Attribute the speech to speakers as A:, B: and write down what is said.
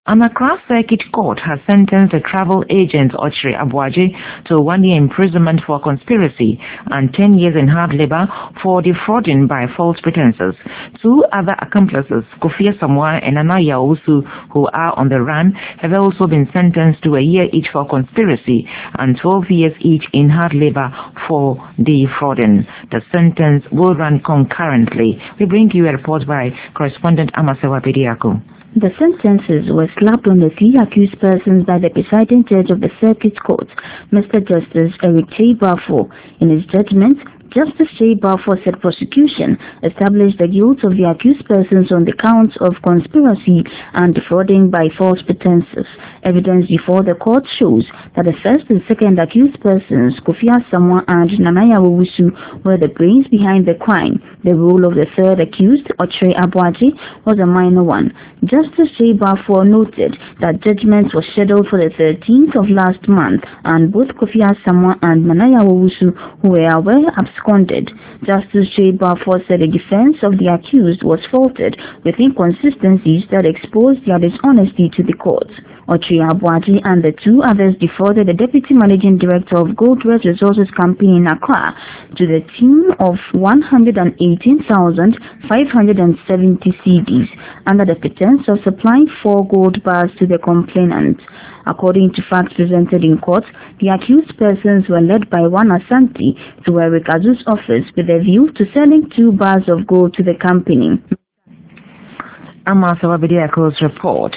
A: An Accra Circuit Court has sentenced the travel agent Ochre Abuaji to 1 year imprisonment for conspiracy and 10 years in hard labor for defrauding by false pretenses. 2 other accomplices, Kofi Samoa and Anaya Owusu, who are on the run, have also been sentenced to 1 year each for conspiracy and 12 years each in hard labor for defrauding. The sentence will run concurrently. We bring you a report by correspondent Amasewa Pediako.
B: The sentences were slapped on the 3 accused persons by the presiding judge of the Circuit Court, Mr. Justice Eric J. Balfour. In his judgment, Justice J. Balfour said prosecution established the guilt of the accused persons on the counts of conspiracy and defrauding by false pretenses. Evidence before the court shows that the first and second accused persons, Kofi Samoa and Nanaya Owusu, were the brains behind the crime. The role of the third accused, Ochre Abuaji, was a minor one. Justice J. Balfour noted that judgment was scheduled for the 13th of last month, and both Kofi Samoa and Nanaya Owusu, who were aware, absconded. Justice J. Balfour said the defense of the accused was faulted with inconsistencies that exposed their dishonesty to the court. Ochre Abuaji and the 2 others defrauded the Deputy Managing Director of Gold West Resources Company in Accra to the tune of 118,570 cedis under the pretense of supplying 4 gold bars to the complainant. According to facts presented in court, the accused persons were led by one Asante to Eric Azu's office with a view to selling 2 bars of gold to the company.
A: Amasewa Pediako's report.